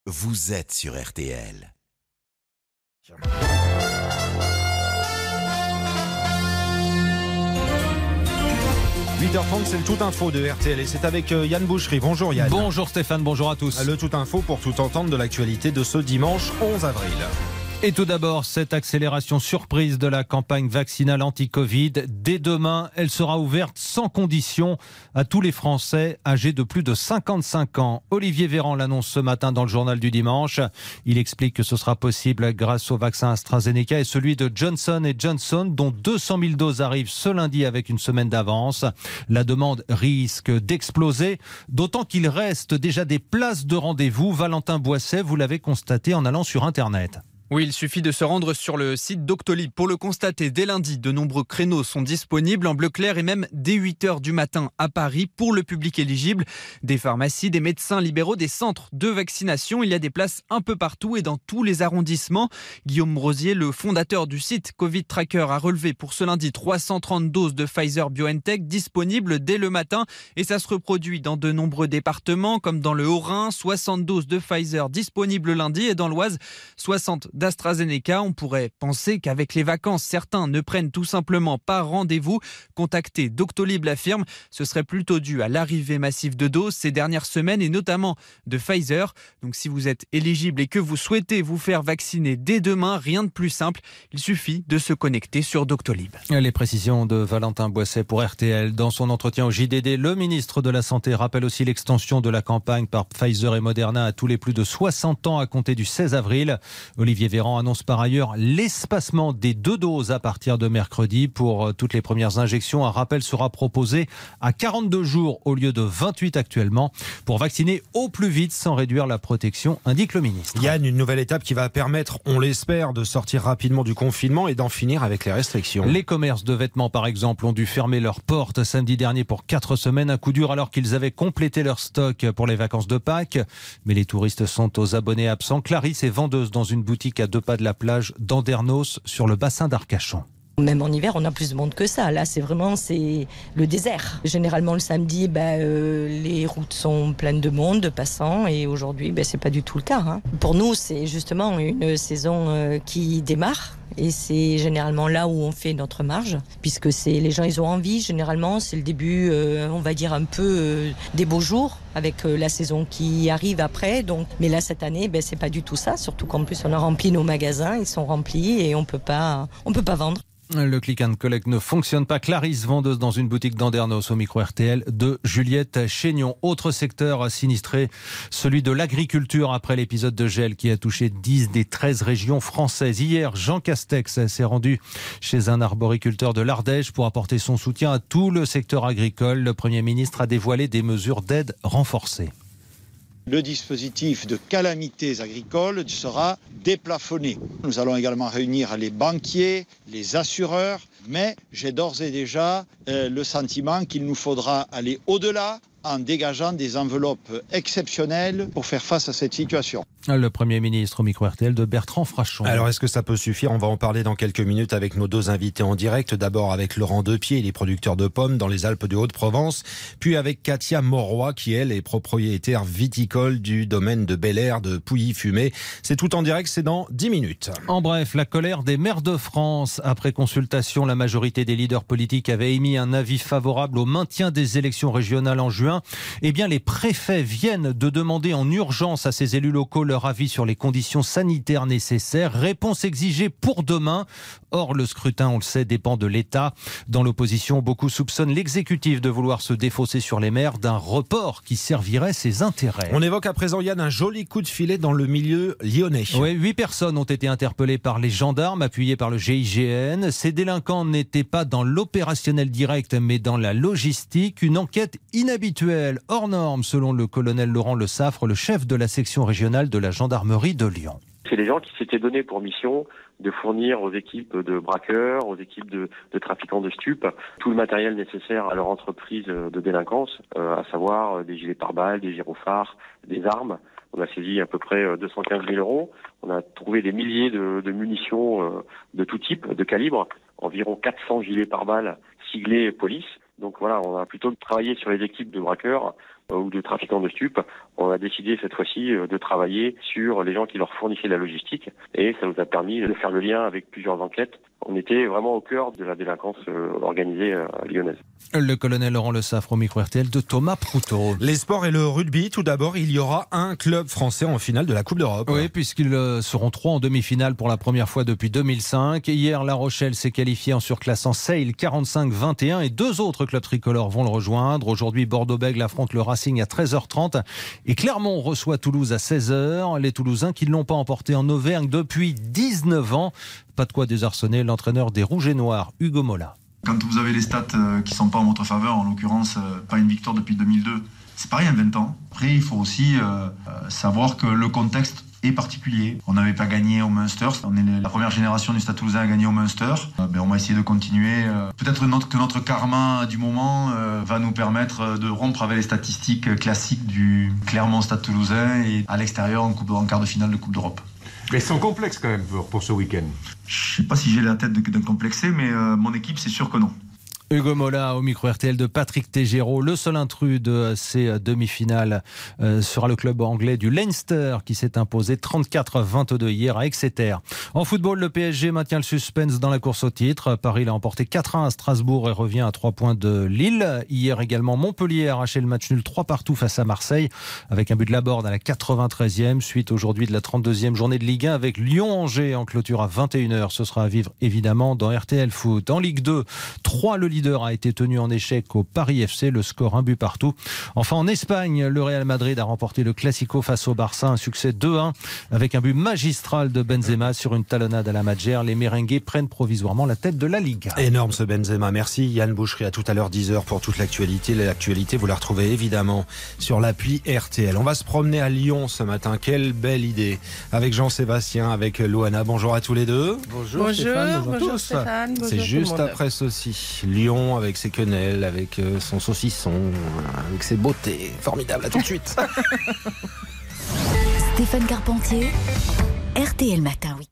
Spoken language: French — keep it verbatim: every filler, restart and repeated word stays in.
Vous êtes sur R T L. huit heures trente, c'est le Tout Info de R T L et c'est avec Yann Boucherie. Bonjour Yann. Bonjour Stéphane, bonjour à tous. Le Tout Info pour tout entendre de l'actualité de ce dimanche onze avril. Et tout d'abord, cette accélération surprise de la campagne vaccinale anti-Covid. Dès demain, elle sera ouverte sans condition à tous les Français âgés de plus de cinquante-cinq ans. Olivier Véran l'annonce ce matin dans le journal du dimanche. Il explique que ce sera possible grâce au vaccin AstraZeneca et celui de Johnson et Johnson, dont deux cent mille doses arrivent ce lundi avec une semaine d'avance. La demande risque d'exploser, d'autant qu'il reste déjà des places de rendez-vous. Valentin Boisset, vous l'avez constaté en allant sur Internet. Oui, il suffit de se rendre sur le site Doctolib pour le constater. Dès lundi, de nombreux créneaux sont disponibles en bleu clair et même dès huit heures du matin à Paris pour le public éligible. Des pharmacies, des médecins libéraux, des centres de vaccination. Il y a des places un peu partout et dans tous les arrondissements. Guillaume Rosier, le fondateur du site Covid Tracker, a relevé pour ce lundi trois cent trente doses de Pfizer-BioNTech disponibles dès le matin. Et ça se reproduit dans de nombreux départements comme dans le Haut-Rhin. soixante doses de Pfizer disponibles lundi et dans l'Oise, soixante d'AstraZeneca. On pourrait penser qu'avec les vacances, certains ne prennent tout simplement pas rendez-vous. Contacté, Doctolib l'affirme, ce serait plutôt dû à l'arrivée massive de doses ces dernières semaines et notamment de Pfizer. Donc si vous êtes éligible et que vous souhaitez vous faire vacciner dès demain, rien de plus simple, il suffit de se connecter sur Doctolib. Les précisions de Valentin Boisset pour R T L. Dans son entretien au J D D, le ministre de la Santé rappelle aussi l'extension de la campagne par Pfizer et Moderna à tous les plus de soixante ans à compter du seize avril. Olivier Véran annonce par ailleurs l'espacement des deux doses à partir de mercredi. Pour toutes les premières injections, un rappel sera proposé à quarante-deux jours au lieu de vingt-huit actuellement pour vacciner au plus vite sans réduire la protection, indique le ministre. Yann, une nouvelle étape qui va permettre, on l'espère, de sortir rapidement du confinement et d'en finir avec les restrictions. Les commerces de vêtements, par exemple, ont dû fermer leurs portes samedi dernier pour quatre semaines. Un coup dur alors qu'ils avaient complété leur stock pour les vacances de Pâques. Mais les touristes sont aux abonnés absents. Clarisse est vendeuse dans une boutique à deux pas de la plage d'Andernos sur le bassin d'Arcachon. Même en hiver, on a plus de monde que ça. Là, c'est vraiment c'est le désert. Généralement, le samedi, ben, euh, les routes sont pleines de monde, de passants. Et aujourd'hui, ben, c'est pas du tout le cas. Hein. Pour nous, c'est justement une saison euh, qui démarre. Et c'est généralement là où on fait notre marge. Puisque c'est, les gens, ils ont envie. Généralement, c'est le début, euh, on va dire, un peu euh, des beaux jours. Avec euh, la saison qui arrive après. Donc, mais là, cette année, ben, c'est pas du tout ça. Surtout qu'en plus, on a rempli nos magasins. Ils sont remplis et on peut pas, on peut pas vendre. Le click and collect ne fonctionne pas. Clarisse, vendeuse dans une boutique d'Andernos au micro R T L de Juliette Chénion. Autre secteur sinistré, celui de l'agriculture après l'épisode de gel qui a touché dix des treize régions françaises. Hier, Jean Castex s'est rendu chez un arboriculteur de l'Ardèche pour apporter son soutien à tout le secteur agricole. Le Premier ministre a dévoilé des mesures d'aide renforcées. Le dispositif de calamités agricoles sera déplafonné. Nous allons également réunir les banquiers, les assureurs, mais j'ai d'ores et déjà euh, le sentiment qu'il nous faudra aller au-delà en dégageant des enveloppes exceptionnelles pour faire face à cette situation. Le Premier ministre au micro R T L de Bertrand Frachon. Alors est-ce que ça peut suffire ? On va en parler dans quelques minutes avec nos deux invités en direct. D'abord avec Laurent Depied, les producteurs de pommes dans les Alpes de Haute-Provence. Puis avec Katia Mauroy qui elle est propriétaire viticole du domaine de Bel-Air de Pouilly-Fumé. C'est tout en direct, c'est dans dix minutes. En bref, la colère des maires de France. Après consultation, la majorité des leaders politiques avait émis un avis favorable au maintien des élections régionales en juin. Eh bien, les préfets viennent de demander en urgence à ces élus locaux leur avis sur les conditions sanitaires nécessaires. Réponse exigée pour demain. Or, le scrutin, on le sait, dépend de l'État. Dans l'opposition, beaucoup soupçonnent l'exécutif de vouloir se défausser sur les maires d'un report qui servirait ses intérêts. On évoque à présent, Yann, un joli coup de filet dans le milieu lyonnais. Oui, huit personnes ont été interpellées par les gendarmes, appuyées par le G I G N. Ces délinquants n'étaient pas dans l'opérationnel direct, mais dans la logistique. Une enquête inhabituelle, hors norme, selon le colonel Laurent Le Saffre, le chef de la section régionale de la gendarmerie de Lyon. C'est les gens qui s'étaient donnés pour mission de fournir aux équipes de braqueurs, aux équipes de, de trafiquants de stupes, tout le matériel nécessaire à leur entreprise de délinquance, euh, à savoir des gilets pare-balles, des gyrophares, des armes. On a saisi à peu près deux cent quinze mille euros. On a trouvé des milliers de, de munitions euh, de tout type, de calibre, environ quatre cents gilets pare-balles siglés police. Donc voilà, on a plutôt travaillé sur les équipes de braqueurs ou de trafiquants de stupes. On a décidé cette fois-ci de travailler sur les gens qui leur fournissaient la logistique et ça nous a permis de faire le lien avec plusieurs enquêtes. On était vraiment au cœur de la délinquance organisée lyonnaise. Le colonel Laurent Le Saffre au micro R T L de Thomas Proutot. Les sports et le rugby, tout d'abord, il y aura un club français en finale de la Coupe d'Europe. Oui, puisqu'ils seront trois en demi-finale pour la première fois depuis deux mille cinq. Hier, La Rochelle s'est qualifié en surclassant Sale quarante-cinq vingt et un et deux autres clubs tricolores vont le rejoindre. Aujourd'hui, Bordeaux-Bègles affronte le Racing à treize heures trente et Clermont reçoit Toulouse à seize heures. Les Toulousains qui ne l'ont pas emporté en Auvergne depuis dix-neuf ans. Pas de quoi désarçonner l'entraîneur des Rouges et Noirs, Hugo Mola. Quand vous avez les stats qui ne sont pas en votre faveur, en l'occurrence pas une victoire depuis deux mille deux, c'est pareil en vingt ans. Après, il faut aussi euh, savoir que le contexte est particulier. On n'avait pas gagné au Munster, on est la première génération du Stade Toulousain à gagner au Munster. Euh, ben, on va essayer de continuer. Euh, peut-être notre, que notre karma du moment euh, va nous permettre de rompre avec les statistiques classiques du Clermont Stade Toulousain et à l'extérieur en, coupe, en quart de finale de Coupe d'Europe. Mais sans complexe quand même pour, pour ce week-end. Je ne sais pas si j'ai la tête d'un complexé, mais euh, mon équipe, c'est sûr que non. Hugo Mola au micro R T L de Patrick Tégéraud. Le seul intrus de ces demi-finales euh, sera le club anglais du Leinster qui s'est imposé trente-quatre à vingt-deux hier à Exeter. En football, le P S G maintient le suspense dans la course au titre. Paris l'a emporté quatre à un à Strasbourg et revient à trois points de Lille. Hier également, Montpellier a arraché le match nul trois partout face à Marseille avec un but de Laborde à la quatre-vingt-treizième. Suite aujourd'hui de la trente-deuxième journée de Ligue un avec Lyon-Angers en clôture à vingt et une heures. Ce sera à vivre évidemment dans R T L Foot. En Ligue deux, trois le leader a été tenu en échec au Paris F C, le score un but partout. Enfin en Espagne, le Real Madrid a remporté le Classico face au Barça, un succès deux à un avec un but magistral de Benzema sur une talonnade à la Madjer. Les merengues prennent provisoirement la tête de la Ligue. Énorme ce Benzema, merci Yann Boucherie, à tout à l'heure dix heures pour toute l'actualité. L'actualité vous la retrouvez évidemment sur l'appli R T L. On va se promener à Lyon ce matin, quelle belle idée, avec Jean-Sébastien, avec Loana. Bonjour à tous les deux. Bonjour, bonjour Stéphane, bonjour, bonjour Stéphane, bonjour. C'est juste après ceci, Lyon avec ses quenelles, avec son saucisson, avec ses beautés. Formidable, à tout de suite. Stéphane Carpentier, R T L Matin, oui.